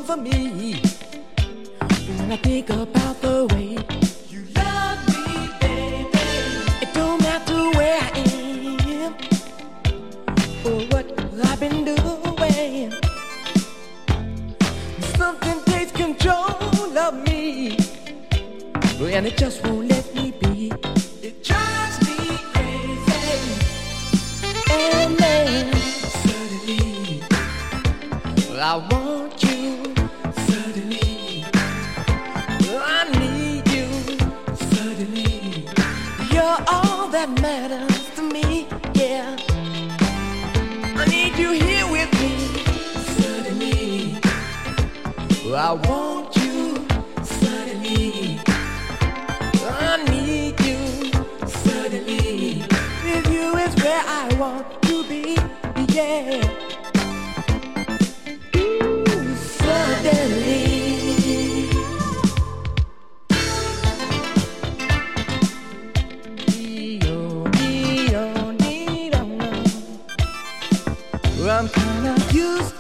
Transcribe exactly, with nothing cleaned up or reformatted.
for me. When I think about the way you love me, baby, it don't matter where I am or what I've been doing. Something takes control of me, and it just won't let me be. It drives me crazy, and then suddenly I want you. Suddenly I need you. Suddenly you're all that matters to me. Yeah, I need you here with me. Suddenly I want you. Suddenly I need you. Suddenly with you is where I want to be. Yeah. Ooh, suddenly. I'm kinda used